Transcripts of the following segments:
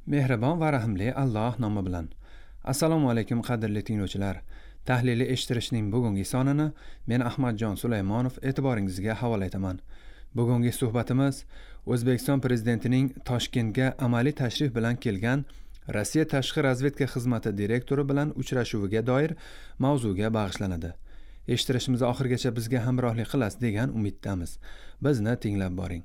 Mehribon va rahimli Alloh nomi bilan. Assalomu alaykum qadrli tinglovchilar. Tahlili eshittirishning bugungi sonini men Ahmadjon Sulaymonov e'tiboringizga havola etaman. Bugungi suhbatimiz O'zbekiston prezidentining Toshkentga amaliy tashrif bilan kelgan Rossiya tashqi razvedka xizmati direktori bilan uchrashuviga doir mavzuga bag'ishlanadi. Eshittirishimiz oxirigacha bizga hamrohlik qilasiz degan umiddamiz. Bizni tinglab boring.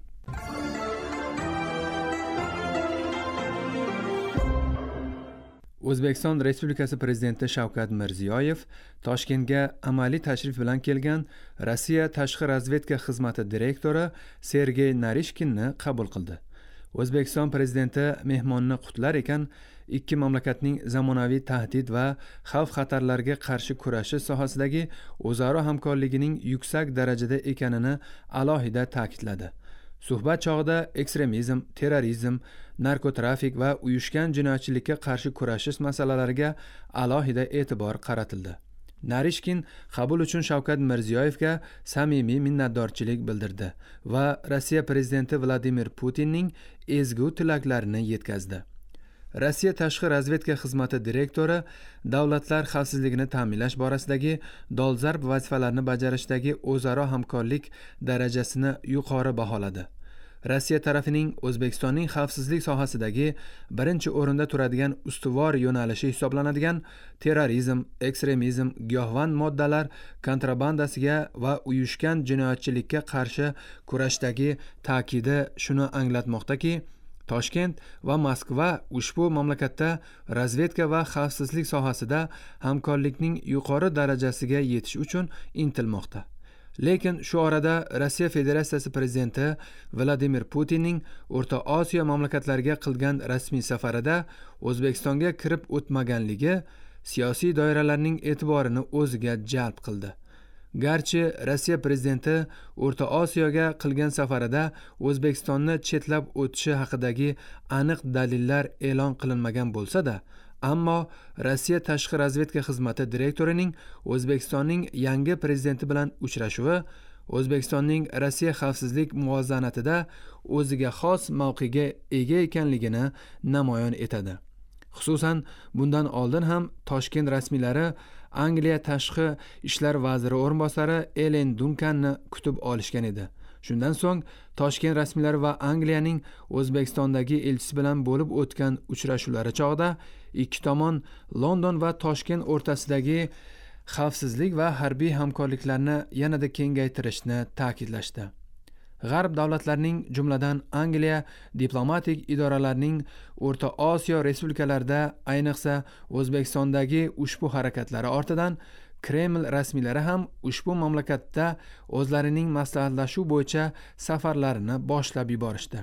O'zbekiston Respublikasi Prezidenti Shavkat Mirziyoyev Toshkentga amaliy tashrif bilan kelgan Rossiya tashqi razvedka xizmati direktori Sergey Narishkinni qabul qildi. O'zbekiston prezidenti mehmonni qutlar ekan, ikki mamlakatning zamonaviy tahdid va xavf-xatarlarga qarshi kurashish sohasidagi o'zaro hamkorligining yuksak darajada ekanini alohida ta'kidladi. Suhbat chog'ida ekstremizm, terrorizm, narkotrafik va uyushgan jinoyatchilikka qarshi kurashish masalalariga alohida e'tibor qaratildi. Narishkin qabul uchun Shavkat Mirziyoyevga samimiy minnatdorchilik bildirdi va Rossiya prezidenti Vladimir Putinning ezgu tilaklarini yetkazdi. Rossiya tashqi razvedka xizmati direktori davlatlar xavfsizligini ta'minlash borasidagi dolzarb vazifalarni bajarishdagi o'zaro hamkorlik darajasini yuqori baholadi. Rossiya tarafining O'zbekistonning xavfsizlik sohasidagi birinchi o'rinda turadigan ustuvor yo'nalishi hisoblanadigan terrorizm, ekstremizm, giyohvand moddalar kontrabandasiga va uyushgan jinoyatchilikka qarshi kurashdagi ta'kidi shuni anglatmoqdaki, Toshkent va Moskva ushbu mamlakatda razvedka va xavfsizlik sohasida hamkorlikning yuqori darajasiga yetish uchun intilmoqda. Lekin shu orada Rossiya Federatsiyasi prezidenti Vladimir Putinning O'rta Osiyo mamlakatlariga qilgan rasmiy safarida O'zbekistonga kirib o'tmaganligi siyosiy doiralarning e'tiborini o'ziga jalb qildi. Garchi Rossiya prezidenti O'rta Osiyoga qilgan safarida O'zbekistonni chetlab o'tishi haqidagi aniq dalillar e'lon qilinmagan bo'lsa-da, ammo Rossiya tashqi razvedka xizmati direktorining O'zbekistonning yangi prezidenti bilan uchrashuvi O'zbekistonning Rossiya xavfsizlik muvozanatida o'ziga xos mavqega ega ekanligini namoyon etadi. Xususan, bundan oldin ham Toshkent rasmiylari Angliya tashqi ishlar vaziri o'rinbosari Ellen Dunkanni kutib olishgan edi. Shundan so'ng Toshkent rasmiylari va Angliyaning O'zbekistondagi elchisi bilan bo'lib o'tgan uchrashuvlari chog'ida ikki tomon London va Toshkent o'rtasidagi xavfsizlik va harbiy hamkorliklarni yanada kengaytirishni ta'kidlashdi. G'arb davlatlarining, jumladan Angliya diplomatik idoralarining O'rta Osiyo respublikalarida, ayniqsa O'zbekistondagi ushbu harakatlari ortidan Kreml rasmiylari ham ushbu mamlakatda o'zlarining maslahatlashuv bo'yicha safarlarini boshlab yuborishdi.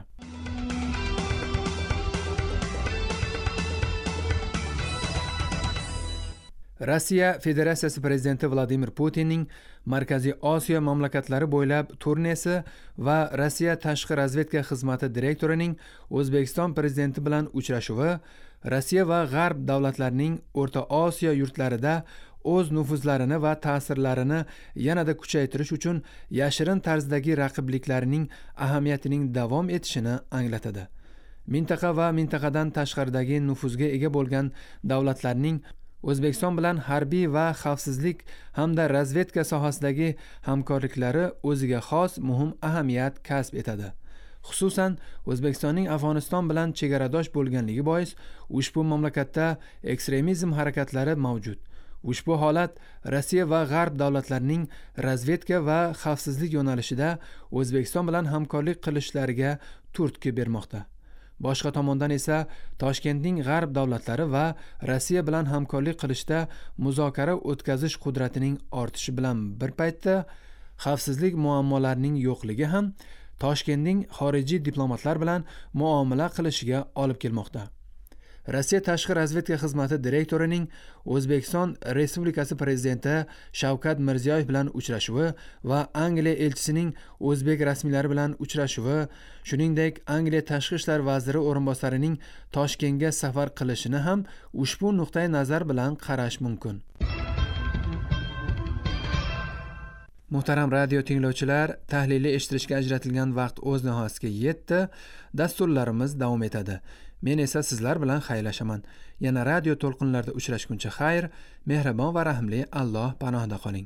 Rossiya Federatsiyasi prezidenti Vladimir Putinning Markaziy Osiyo mamlakatlari bo'ylab turnesi va Rossiya tashqi razvedka xizmati direktorining O'zbekiston prezidenti bilan uchrashuvi Rossiya va G'arb davlatlarining O'rta Osiyo yurtlarida o'z nufuzlarini va ta'sirlarini yanada kuchaytirish uchun yashirin tarzdagi raqibliklarining ahamiyatining davom etishini anglatadi. Mintaqa va mintaqadan tashqaridagi nufuzga ega bo'lgan davlatlarning O'zbekiston bilan harbiy va xavfsizlik hamda razvedka sohasidagi hamkorliklari o'ziga xos muhim ahamiyat kasb etadi. Xususan, O'zbekistonning Afg'oniston bilan chegaradosh bo'lganligi bois ushbu mamlakatda ekstremizm harakatlari mavjud. Ushbu holat Rossiya va G'arb davlatlarining razvedka va xavfsizlik yo'nalishida O'zbekiston bilan hamkorlik qilishlariga turtki bermoqda. Boshqa tomondan esa Toshkentning G'arb davlatlari va Rossiya bilan hamkorlik qilishda muzokara o'tkazish qudratining ortishi bilan bir paytda xavfsizlik muammolarining yo'qligi ham Toshkentning xorijiy diplomatlar bilan muomala qilishiga olib kelmoqda. Rossiya tashqi razvedka xizmati direktorining O'zbekiston Respublikasi prezidenti Shavkat Mirziyoyev bilan uchrashuvi va Angliya elchisining o'zbek rasmiylari bilan uchrashuvi, shuningdek Angliya tashqi ishlar vaziri o'rinbosarining Toshkentga safar qilishini ham ushbu nuqtai nazar bilan qarash mumkin. Muhtaram radio tinglovchilar, tahlilni eshitishga ajratilgan vaqt o'z nihoyasiga yetdi. Dasturlarimiz davom etadi. Men esa sizlar bilan xayrlashaman. Yana radio to'lqinlarida uchrashguncha xayr, mehribon va rahmli Alloh panohida qoling.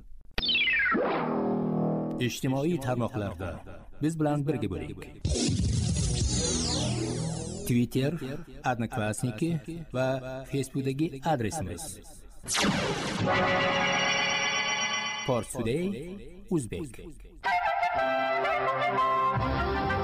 ijtimoiy tarmoqlarda biz bilan birga bo'ling. Twitter, Odnoklassniki va Facebookdagi adresimiz Pars Today Uzbek.